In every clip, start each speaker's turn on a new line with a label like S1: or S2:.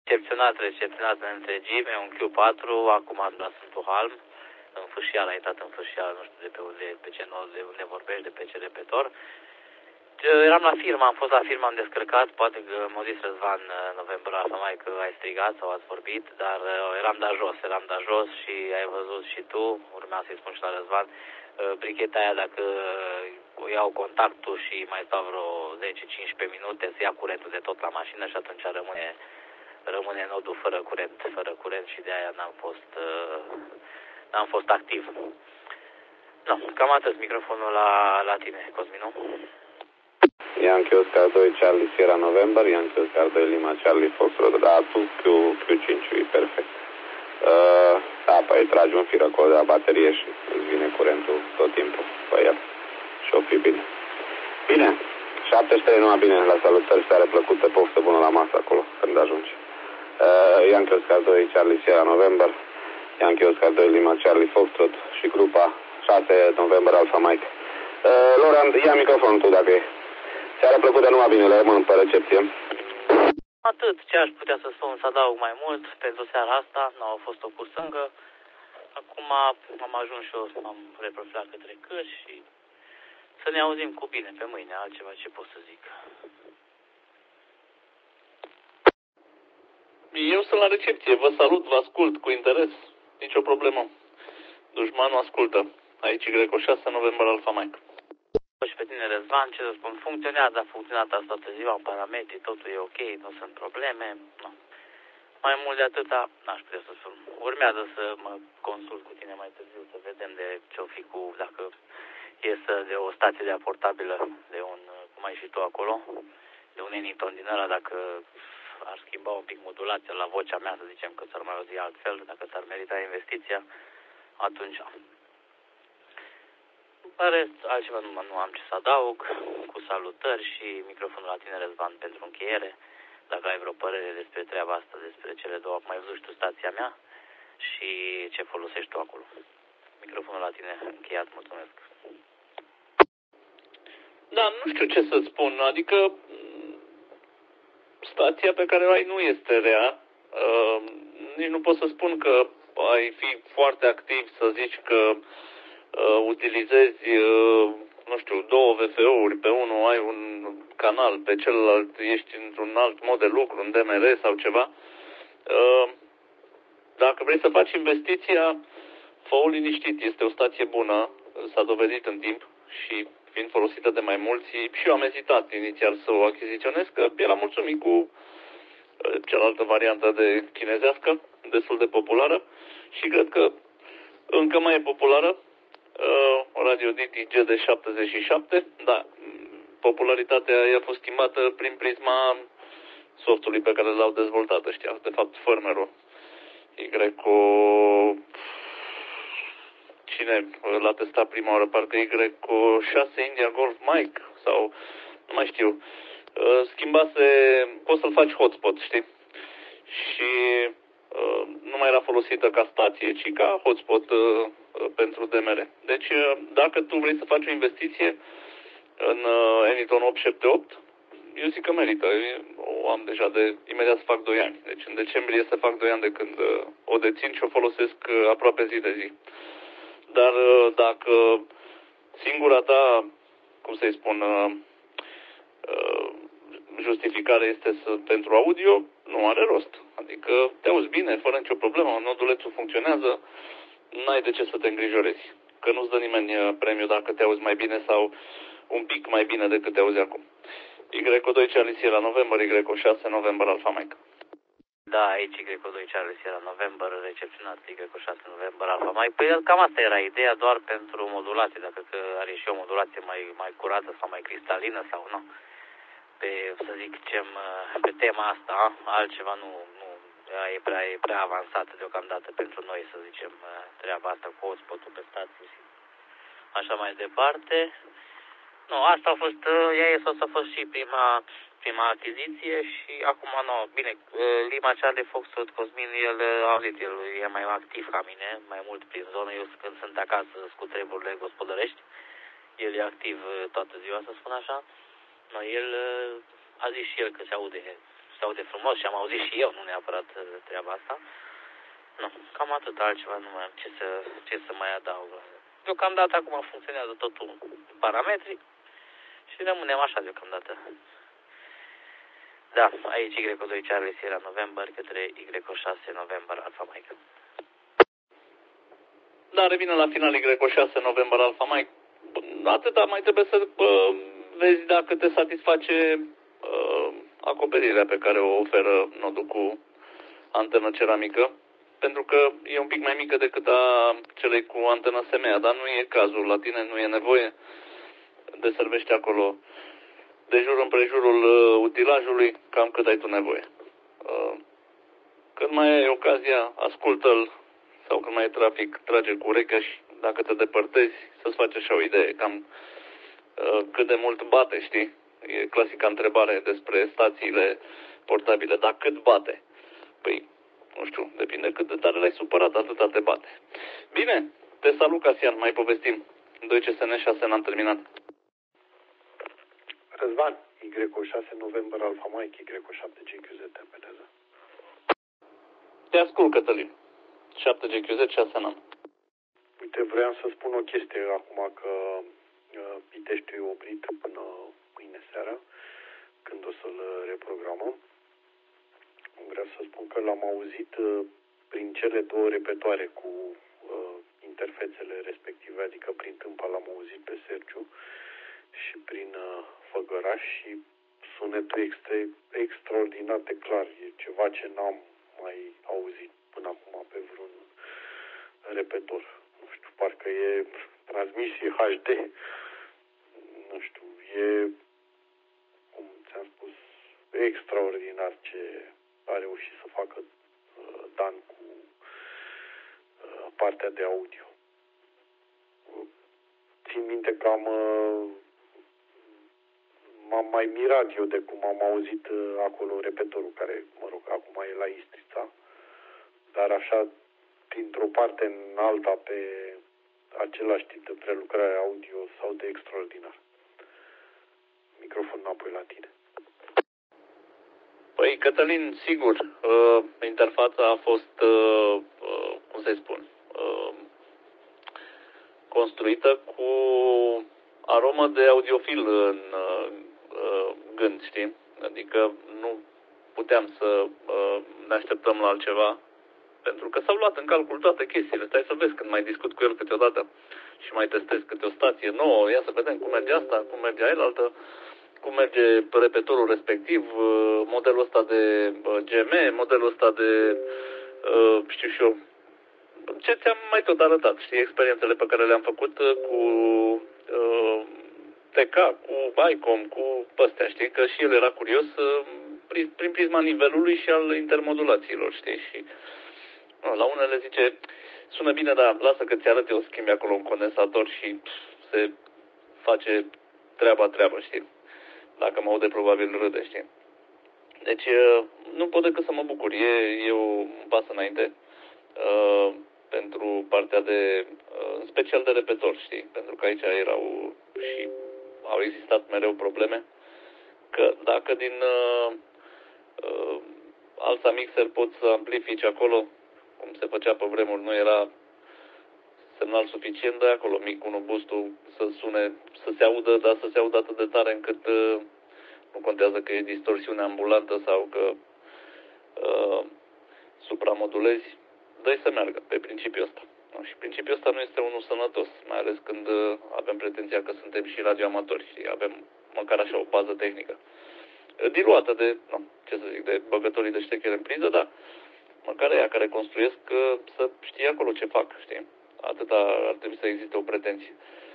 S1: recepționat în întregime, un Q4, acum am dat Sfântul Halm, în fâșial, a intrat în fâșial, nu știu de pe unde, pe ce nod, de unde vorbești, de pe ce repetor. Eram la firmă, am fost la firmă, am descărcat, poate că m-a zis Răzvan în noiembrie Alfa Mai că ai strigat sau ați vorbit, dar eram dat jos și ai văzut și tu, urmea să-i spun și la Răzvan, bricheta aia dacă o iau contactul și mai stau vreo 10-15 minute să ia curentul de tot la mașină și atunci rămâne nodul fără curent și de aia n-am fost activ. No, cam atât, microfonul la tine, Cosminu.
S2: Yankee Oscar 2 Charlie Sierra November, Yankee Oscar 2 Lima Charlie Foxtrot, da, tu Q5 e perfect. Da, păi tragi un fir acolo de la baterie și îți vine curentul tot timpul pe el și o fi bine. Bine, 73 numai bine, la salutări, stare plăcută, poftă bună la masă acolo când ajungi. Yankee Oscar 2 Charlie Sierra November, Yankee Oscar 2 Lima Charlie Foxtrot și grupa 6 November Alpha Mike. Laurent, ia microfonul tu dacă e. Seara plăcută, numai bine, le rămân pe recepție.
S1: Atât, ce aș putea să spun, să adaug mai mult pentru seara asta, nu a fost o cursângă. Acum am ajuns și eu, am reprofilat către Cârși și să ne auzim cu bine pe mâine, altceva ce pot să zic.
S3: Eu sunt la recepție, vă salut, vă ascult cu interes, nicio problemă. Dușmanul ascultă. Aici Greco 6 November Alpha Mike.
S1: Și pe tine, Răzvan, ce să spun, funcționează, a funcționat asta toată ziua, în parametri, totul e ok, nu sunt probleme, nu. Mai mult de atâta, n-aș putea să spun. Urmează să mă consult cu tine mai târziu, să vedem de ce-o fi cu, dacă iesă de o stație de portabilă, de un, cum ai și tu acolo, de un Eniton din ăla, dacă ar schimba un pic modulația la vocea mea, să zicem că s-ar mai auzi altfel, dacă s-ar merita investiția, atunci. În rest, altceva nu am ce să adaug, cu salutări și microfonul la tine, Răzvan, pentru încheiere. Dacă ai vreo părere despre treaba asta, despre cele două, mai văzut și tu stația mea și ce folosești tu acolo. Microfonul la tine încheiat, mulțumesc.
S3: Da, nu știu ce să spun, adică stația pe care o ai nu este rea. Nici nu pot să spun că ai fi foarte activ să zici că utilizezi, nu știu, două VFO-uri, pe unul ai un canal, pe celălalt ești într-un alt mod de lucru, un DMR sau ceva. Dacă vrei să faci investiția, fă-o liniștit, este o stație bună, s-a dovedit în timp și fiind folosită de mai mulți, și eu am ezitat inițial să o achiziționez, că eram mulțumit cu cealaltă variantă de chinezească, destul de populară și cred că încă mai e populară, Radio Diti GD77, da, popularitatea i-a fost schimbată prin prisma softului pe care l-au dezvoltat ăștia, de fapt firmware-ul. Cine l-a testat prima oară, parcă Y6 India Golf Mike sau nu mai știu. Schimbase, poți să-l faci hotspot, știi? Și nu mai era folosită ca stație, ci ca hotspot pentru DMR. Deci, dacă tu vrei să faci o investiție în Eniton 878, eu zic că merită. O am deja imediat să fac 2 ani. Deci în decembrie să fac 2 ani de când o dețin și o folosesc aproape zi de zi. Dar dacă singura ta, cum să-i spun, justificare este pentru audio, nu are rost. Adică te auzi bine, fără nicio problemă, nodulețul funcționează, n-ai de ce să te îngrijorezi. Că nu-ți dă nimeni premiu dacă te auzi mai bine sau un pic mai bine decât te auzi acum. Y2 Charlie Sierra November, Y6 November Alpha Mike.
S1: Da, aici Y2 Charlie Sierra November, recepționat Y6 November Alpha Mike. Păi cam asta era ideea, doar pentru modulație, dacă are și o modulație mai curată sau mai cristalină sau nu. Pe, să zicem, pe tema asta, altceva nu e prea avansată deocamdată pentru noi, să zicem, treaba asta cu hotspot-ul pe stații și așa mai departe. Nu, asta a fost, a fost și prima achiziție și acum nu, bine, Lima Charlie Foxtrot Cosmin, el e mai activ ca mine, mai mult prin zonă, eu când sunt acasă cu treburile gospodărești, el e activ toată ziua, să spun așa. No, el a zis și el că se aude se aude frumos și am auzit și eu, nu neapărat treaba asta. Nu, cam atât, altceva nu mai am ce să mai adaug. Deocamdată acum funcționează totul în parametri și rămânem așa deocamdată. Da, aici Y2 Charlie Sierra November către Y6 November Alpha Mike.
S3: Da, revine la final Y6 November Alpha Mike. Atâta mai trebuie să vezi dacă te satisface acoperirea pe care o oferă nodul cu antenă ceramică, pentru că e un pic mai mică decât a celei cu antenă SMEA, dar nu e cazul la tine, nu e nevoie. Deservește acolo de jur împrejurul utilajului, cam cât ai tu nevoie. Când mai ai ocazia, ascultă-l, sau când mai e trafic, trage cu urechea și dacă te depărtezi, să-ți faci așa o idee, cam cât de mult bate, știi? E clasica întrebare despre stațiile portabile, dar cât bate? Păi, nu știu, depinde cât de tare l-ai supărat, atâta te bate. Bine, te salut, Casian, mai povestim. 2 CSN 6 n-am terminat.
S4: Răzvan, Y6 November Alpha Mike, Y7 GQZ terminează.
S3: Te ascult, Cătălin. 7 GQZ, 6 n-am.
S4: Uite, vreau să spun o chestie acum că Piteștiul e oprit până mâine seară, când o să-l reprogramăm. Vreau să spun că l-am auzit prin cele două repetoare cu interfețele respective, adică prin Tâmpa l-am auzit pe Sergiu și prin Făgăraș și sunetul extraordinar de clar. E ceva ce n-am mai auzit până acum pe vreun repetor. Nu știu, parcă e transmisie HD. Nu știu, e, cum ți-am spus, extraordinar ce a reușit să facă Dan cu partea de audio. Țin minte că m-am mai mirat eu de cum am auzit acolo repetorul, care, mă rog, acum e la Istrița, dar așa, dintr-o parte în alta, pe același tip de prelucrare audio sau de extraordinar. Microfonul înapoi la tine.
S3: Păi, Cătălin, sigur, interfața a fost, cum să-i spun, construită cu aromă de audiofil în gând, știi? Adică nu puteam să ne așteptăm la altceva, pentru că s-au luat în calcul toate chestiile. Stai să vezi când mai discut cu el câteodată și mai testez câte o stație nouă, ia să vedem cum merge asta, cum merge ailaltă, cum merge repetorul respectiv, modelul ăsta de GM, modelul ăsta de, știu și eu, ce ți-am mai tot arătat, știi, experiențele pe care le-am făcut cu TK, cu ICOM, cu ăstea, știi, că și el era curios prin prisma nivelului și al intermodulațiilor, știi, și la unele zice, sună bine, dar lasă că ți arăt eu, schimbi acolo un condensator și se face treaba, știi. Dacă mă aude, probabil râde, știi. Deci, nu pot decât să mă bucur. E un pas înainte pentru partea de, în special de repetor, știi? Pentru că aici erau și au existat mereu probleme. Că dacă din alta mixer poți să amplifici acolo, cum se făcea pe vremuri, nu era semnal suficient de acolo, mic, unul boostul să sune, să se audă, dar să se audă atât de tare încât nu contează că e distorsiune ambulantă sau că supramodulezi, dă-i să meargă pe principiul ăsta. No, și principiul ăsta nu este unul sănătos, mai ales când avem pretenția că suntem și radioamatori și avem măcar așa o bază tehnică. Diluată de, ce să zic, de băgătorii de ștechere în priză, dar măcar ea care construiesc să știe acolo ce fac, știi? Atâta ar trebui să existe o pretenție.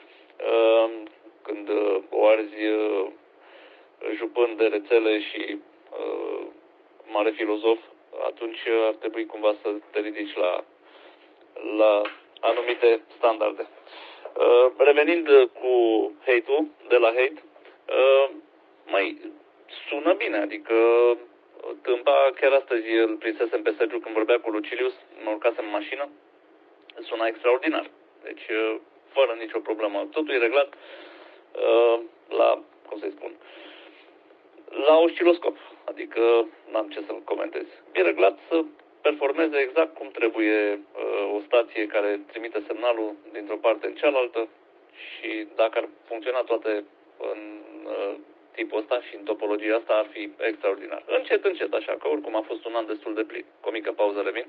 S3: Când o arzi jupând de rețele și mare filozof, atunci ar trebui cumva să te ridici la anumite standarde. Revenind cu hate-ul, de la hate, mai sună bine, adică Tâmpa, chiar astăzi îl prinsesem pe Sergiu când vorbea cu Lucilius, mă urcasem în mașină, suna extraordinar. Deci, fără nicio problemă. Totul e reglat la, cum să-i spun, la osciloscop, adică n-am ce să-l comentez. E reglat să performeze exact cum trebuie o stație care trimite semnalul dintr-o parte în cealaltă și dacă ar funcționa toate în tipul ăsta și în topologia asta ar fi extraordinar. Încet, încet, așa, că oricum a fost un an destul de plin. Cu o mică pauză revin.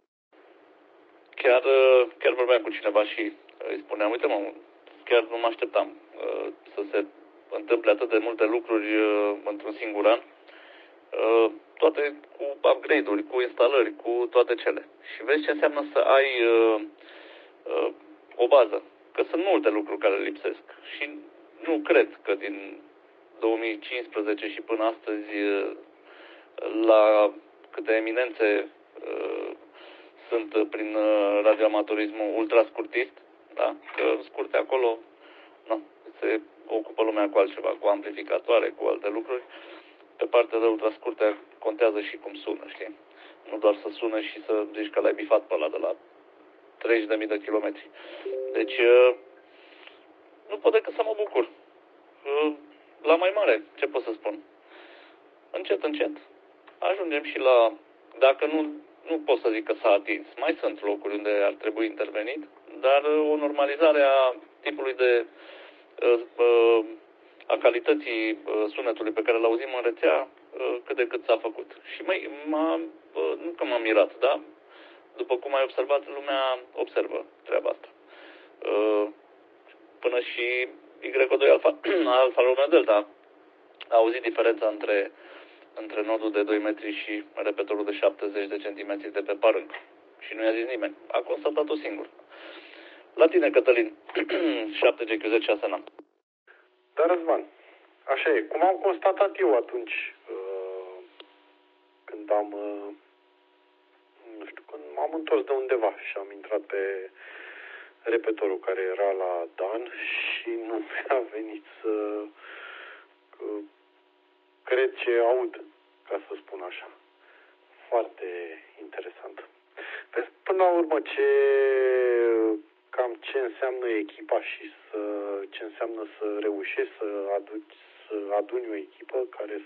S3: Chiar vorbeam cu cineva și îi spuneam, uite mă, chiar nu mă așteptam să se întâmple atât de multe lucruri într-un singur an, toate cu upgrade-uri, cu instalări, cu toate cele. Și vezi ce înseamnă să ai o bază. Că sunt multe lucruri care lipsesc. Și nu cred că din 2015 și până astăzi la câte eminențe sunt prin radioamatorismul ultrascurtist, da? Că scurte acolo, nu, se ocupă lumea cu altceva, cu amplificatoare, cu alte lucruri. Pe partea de ultrascurte contează și cum sună, știi? Nu doar să sună și să zici că l-ai bifat pe ăla de la 30.000 de kilometri. Deci, nu pot decât să mă bucur. La mai mare, ce pot să spun? Încet, încet. Ajungem și la, dacă nu pot să zic că s-a atins. Mai sunt locuri unde ar trebui intervenit, dar o normalizare a tipului de a calității sunetului pe care l-auzim în rețea, cât de cât s-a făcut. Și nu că m-am mirat, da? După cum ai observat, lumea observă treaba asta. Până și Y2 Alfa Romeo Delta a auzit diferența între nodul de 2 metri și repetorul de 70 de centimetri de pe parâng. Și nu i-a zis nimeni. A constatat-o singur. La tine, Cătălin, 7GQ10 6 n-am.
S4: Da, Răzvan, așa e. Cum am constatat eu atunci, când când m-am întors de undeva și am intrat pe repetorul care era la Dan și nu mi-a venit să cred ce aud, ca să spun așa. Foarte interesant. Vezi, până la urmă, cam ce înseamnă echipa și ce înseamnă să reușești să aduni o echipă care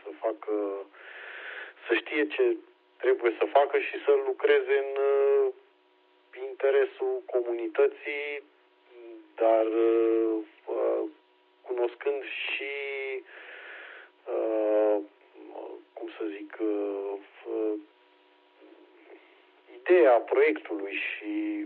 S4: să știe ce trebuie să facă și să lucreze în interesul comunității, dar cunoscând și cum să zic, ideea proiectului și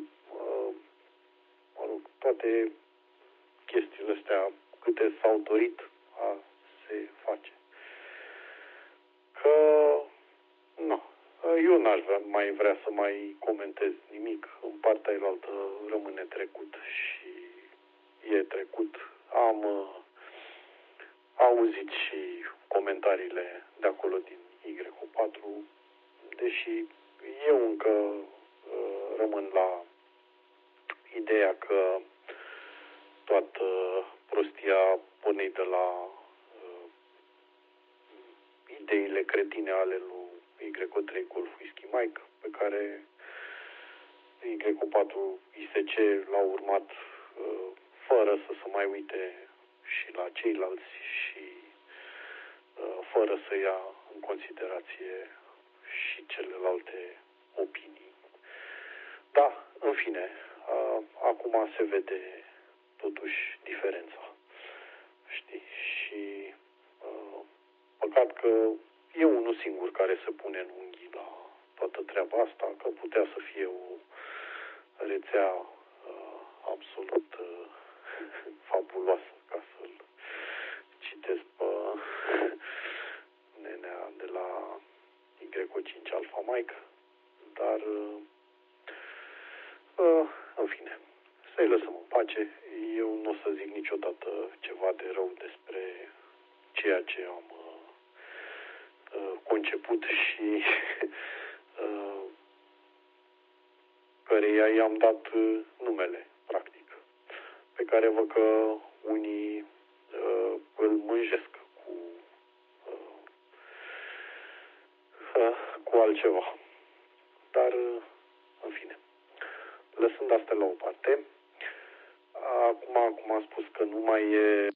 S4: toate chestiile astea, câte s-au dorit a se face. Că, nu, eu n-aș mai vrea să mai comentez nimic. În partea elaltă rămâne trecut și e trecut. Am auzit și comentariile de acolo din Y4, deși eu încă rămân la ideea că toată prostia pornit de la ideile cretine ale lui Y3 Golf Whisky Mike, pe care Y4 ISC l-a urmat fără să se mai uite și la ceilalți și fără să ia în considerație și celelalte opinii. Da, în fine, acum se vede totuși diferența. Știi? Și păcat că e unul singur care se pune în unghii la toată treaba asta, că putea să fie o rețea absolut fabuloasă, ca să-l citesc pe nenea de la Y5 Alpha Mike, dar în fine, să-i lăsăm în pace. Eu nu o să zic niciodată ceva de rău despre ceea ce am conceput și căreia i-am dat numele, practic, pe care văd că unii îl mânjesc cu altceva. Dar, în fine, lăsând asta la o parte, acum, cum am spus că nu mai e